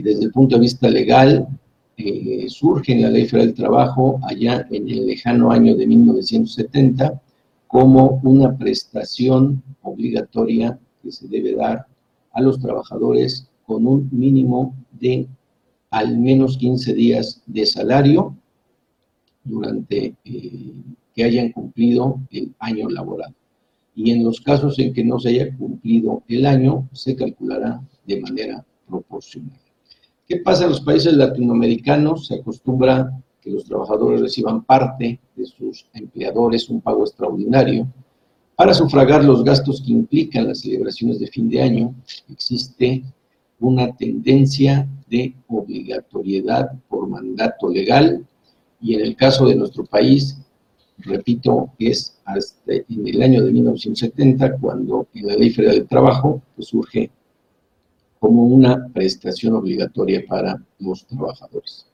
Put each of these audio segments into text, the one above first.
desde el punto de vista legal, surge en la Ley Federal del Trabajo allá en el lejano año de 1970 como una prestación obligatoria que se debe dar a los trabajadores con un mínimo de al menos 15 días de salario durante que hayan cumplido el año laboral. Y en los casos en que no se haya cumplido el año, se calculará de manera proporcional. ¿Qué pasa en los países latinoamericanos? Se acostumbra que los trabajadores reciban parte de sus empleadores un pago extraordinario. Para sufragar los gastos que implican las celebraciones de fin de año, existe una tendencia de obligatoriedad por mandato legal, y en el caso de nuestro país, repito, es hasta en el año de 1970 cuando en la Ley Federal del Trabajo pues, surge como una prestación obligatoria para los trabajadores.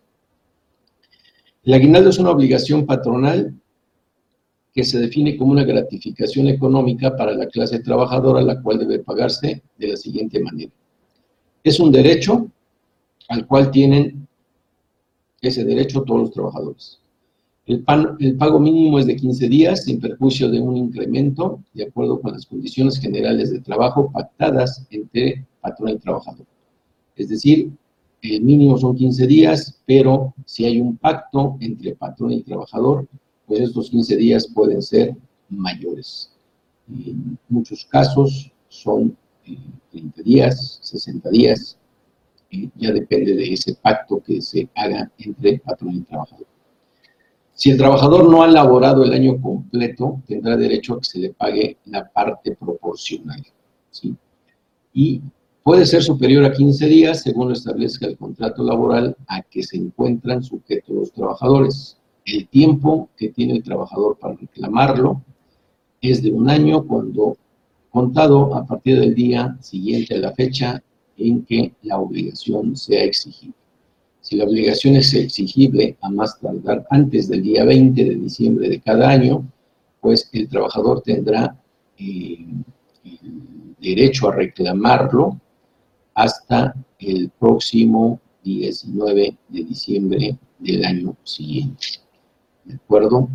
El aguinaldo es una obligación patronal que se define como una gratificación económica para la clase trabajadora, la cual debe pagarse de la siguiente manera. Es un derecho al cual tienen ese derecho todos los trabajadores. El pago mínimo es de 15 días, sin perjuicio de un incremento, de acuerdo con las condiciones generales de trabajo pactadas entre patrón y trabajador. Es decir, el mínimo son 15 días, pero si hay un pacto entre patrón y trabajador, pues estos 15 días pueden ser mayores. En muchos casos son 30 días, 60 días, ya depende de ese pacto que se haga entre patrón y trabajador. Si el trabajador no ha laborado el año completo, tendrá derecho a que se le pague la parte proporcional, ¿sí? Y puede ser superior a 15 días, según lo establezca el contrato laboral a que se encuentran sujetos los trabajadores. El tiempo que tiene el trabajador para reclamarlo es de un año cuando contado a partir del día siguiente a la fecha en que la obligación sea exigible. Si la obligación es exigible a más tardar antes del día 20 de diciembre de cada año, pues el trabajador tendrá el derecho a reclamarlo hasta el próximo 19 de diciembre del año siguiente. ¿De acuerdo?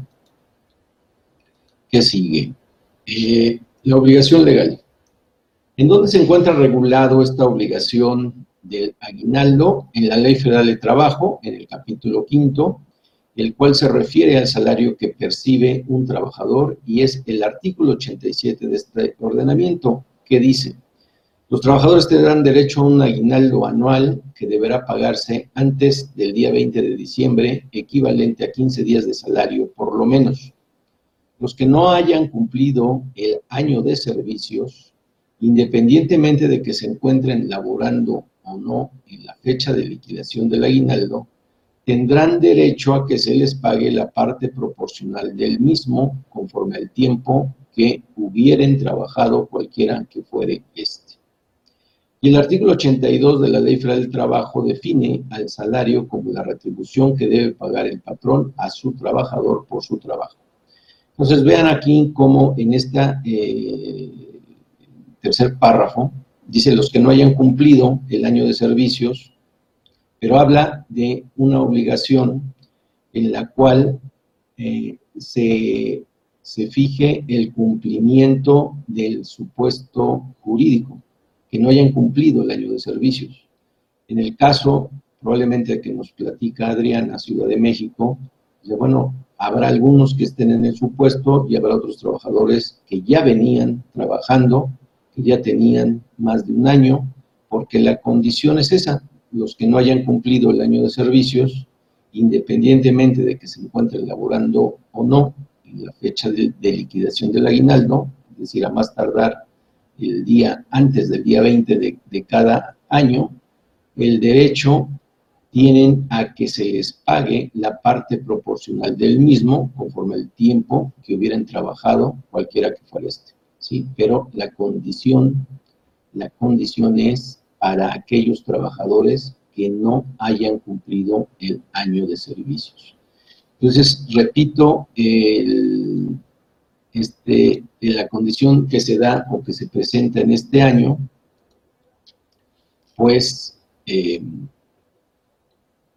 ¿Qué sigue? La obligación legal. ¿En dónde se encuentra regulado esta obligación del aguinaldo? En la Ley Federal de Trabajo, en el capítulo 5, el cual se refiere al salario que percibe un trabajador, y es el artículo 87 de este ordenamiento, que dice: los trabajadores tendrán derecho a un aguinaldo anual que deberá pagarse antes del día 20 de diciembre, equivalente a 15 días de salario, por lo menos. Los que no hayan cumplido el año de servicios, independientemente de que se encuentren laborando o no en la fecha de liquidación del aguinaldo, tendrán derecho a que se les pague la parte proporcional del mismo conforme al tiempo que hubieren trabajado cualquiera que fuere este. Y el artículo 82 de la Ley Federal del Trabajo define al salario como la retribución que debe pagar el patrón a su trabajador por su trabajo. Entonces vean aquí cómo en esta tercer párrafo dice los que no hayan cumplido el año de servicios, pero habla de una obligación en la cual se fije el cumplimiento del supuesto jurídico, que no hayan cumplido el año de servicios. En el caso, probablemente que nos platica Adriana, Ciudad de México, dice, bueno, habrá algunos que estén en el supuesto y habrá otros trabajadores que ya venían trabajando, que ya tenían más de un año, porque la condición es esa: los que no hayan cumplido el año de servicios, independientemente de que se encuentren laborando o no en la fecha de liquidación del aguinaldo, es decir, a más tardar el día antes del día 20 de cada año, el derecho tienen a que se les pague la parte proporcional del mismo conforme al tiempo que hubieran trabajado cualquiera que fuera este, ¿sí? Pero la condición es para aquellos trabajadores que no hayan cumplido el año de servicios. Entonces, repito, la condición que se da o que se presenta en este año, pues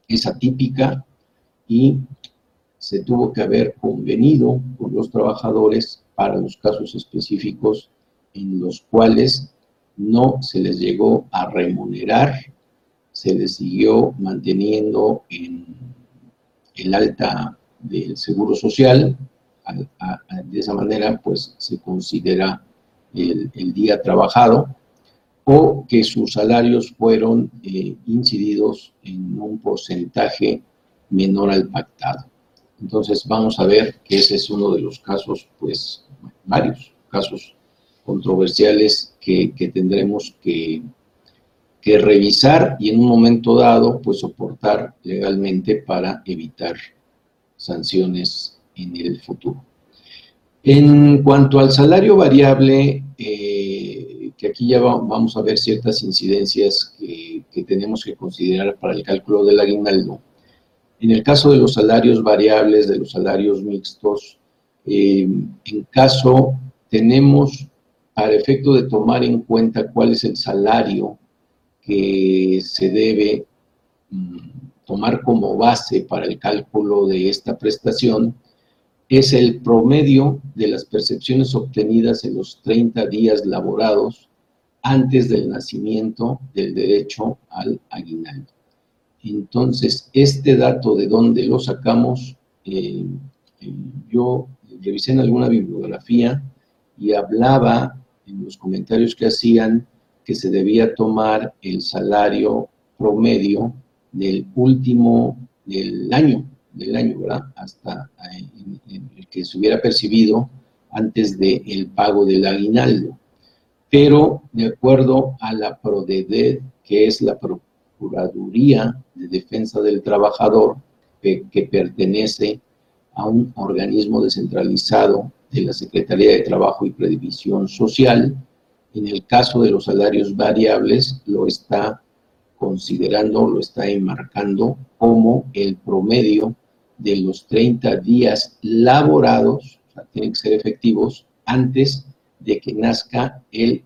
es atípica y se tuvo que haber convenido con los trabajadores para los casos específicos en los cuales no se les llegó a remunerar, se les siguió manteniendo en el alta del Seguro Social. De esa manera, pues, se considera el día trabajado, o que sus salarios fueron incididos en un porcentaje menor al pactado. Entonces vamos a ver que ese es uno de los casos, pues, varios casos controversiales que tendremos que revisar y en un momento dado, pues, soportar legalmente para evitar sanciones en el futuro. En cuanto al salario variable, que aquí ya vamos a ver ciertas incidencias que tenemos que considerar para el cálculo del aguinaldo. En el caso de los salarios variables, de los salarios mixtos, en caso tenemos, para efecto de tomar en cuenta cuál es el salario que se debe tomar como base para el cálculo de esta prestación, es el promedio de las percepciones obtenidas en los 30 días laborados antes del nacimiento del derecho al aguinaldo. Entonces, este dato, ¿de dónde lo sacamos? Yo revisé en alguna bibliografía y hablaba en los comentarios que hacían que se debía tomar el salario promedio del último del año, ¿verdad? Hasta el que se hubiera percibido antes del pago del aguinaldo. Pero, de acuerdo a la PRODEDET, que es la Procuraduría de Defensa del Trabajador, que pertenece a un organismo descentralizado de la Secretaría de Trabajo y Previsión Social, en el caso de los salarios variables, lo está considerando, lo está enmarcando como el promedio de los 30 días laborados, o sea, tienen que ser efectivos, antes de que nazca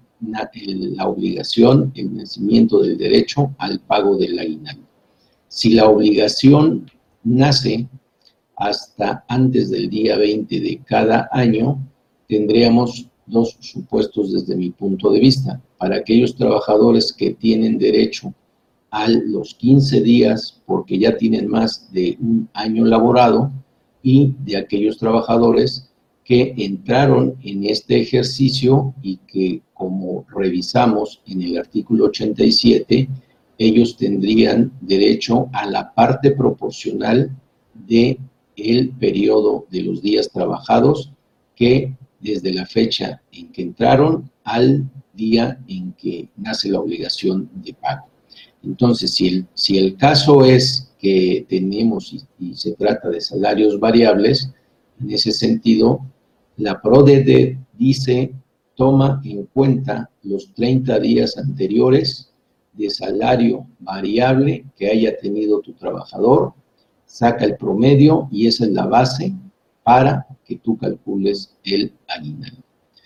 la obligación, el nacimiento del derecho al pago del aguinaldo. Si la obligación nace hasta antes del día 20 de cada año, tendríamos dos supuestos desde mi punto de vista. Para aquellos trabajadores que tienen derecho a los 15 días porque ya tienen más de un año laborado, y de aquellos trabajadores que entraron en este ejercicio y que, como revisamos en el artículo 87, ellos tendrían derecho a la parte proporcional del periodo de los días trabajados, que desde la fecha en que entraron al día en que nace la obligación de pago. Entonces, si el caso es que tenemos y se trata de salarios variables, en ese sentido, la PRODEDET dice, toma en cuenta los 30 días anteriores de salario variable que haya tenido tu trabajador, saca el promedio y esa es la base para que tú calcules el aguinaldo.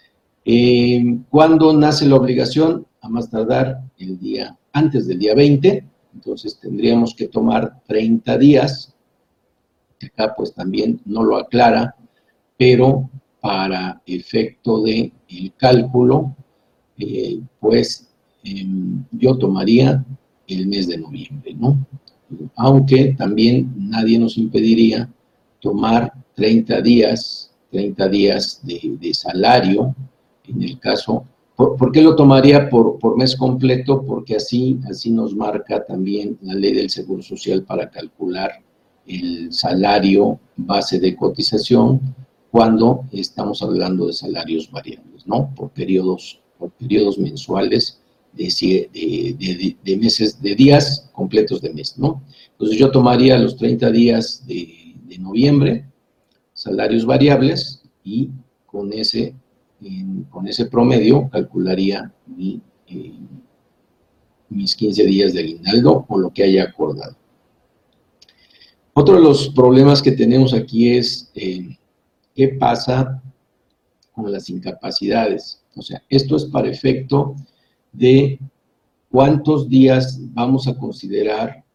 ¿Cuándo nace la obligación? A más tardar antes del día 20, entonces tendríamos que tomar 30 días, que acá pues también no lo aclara, pero para efecto del cálculo, yo tomaría el mes de noviembre, ¿no? Aunque también nadie nos impediría tomar 30 días de salario, en el caso. ¿Por qué lo tomaría por mes completo? Porque así nos marca también la ley del Seguro Social para calcular el salario base de cotización cuando estamos hablando de salarios variables, ¿no? Por periodos mensuales de meses, de días completos de mes, ¿no? Entonces yo tomaría los 30 días de noviembre, salarios variables, y con ese promedio calcularía mis 15 días de aguinaldo o lo que haya acordado. Otro de los problemas que tenemos aquí es qué pasa con las incapacidades. O sea, esto es para efecto de cuántos días vamos a considerar